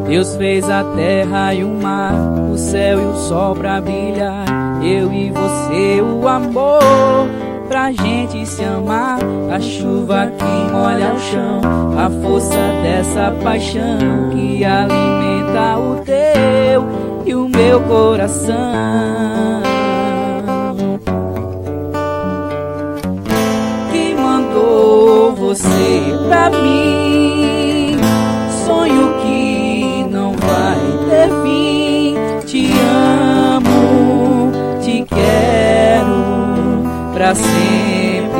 Deus fez a terra e o mar, o céu e o sol pra brilhar. Eu e você, o amor pra gente se amar. A chuva que molha o chão, a força dessa paixão que alimenta o teu e o meu coração. Que mandou você pra mim, sonho que não vai ter fim. Te amo, te quero pra sempre.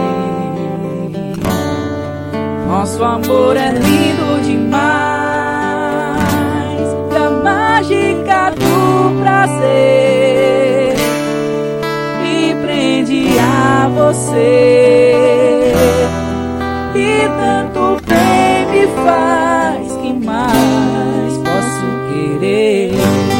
Nosso amor é lindo demais, e a mágica do prazer me prende a você. E tanto bem me faz, que mais posso querer?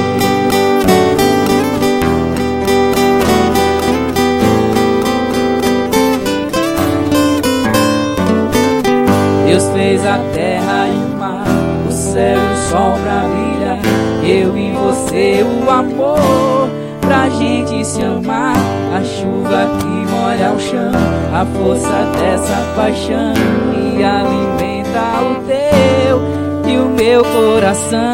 Deus fez a terra e o mar, o céu e o sol pra brilhar. Eu e você, o amor pra gente se amar. A chuva que molha o chão, a força dessa paixão que alimenta o teu e o meu coração.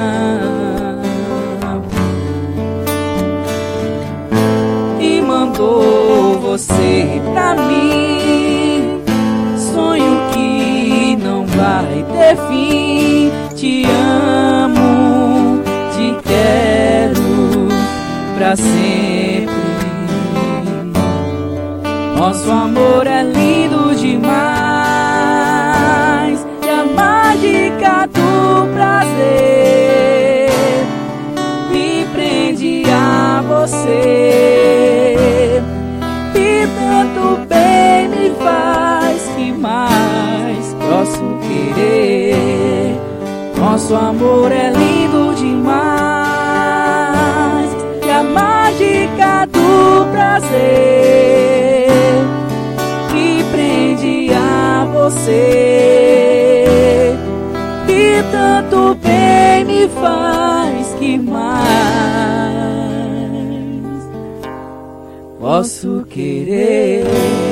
E mandou você pra mim, sonho que não vai ter fim. Te amo, te quero pra sempre. Nosso amor é lindo demais, e a mágica do prazer me prende a você. E tanto bem me faz, que mais posso querer? Nosso amor é lindo demais, e a mágica do prazer me prende a você. E tanto bem me faz, que mais posso querer?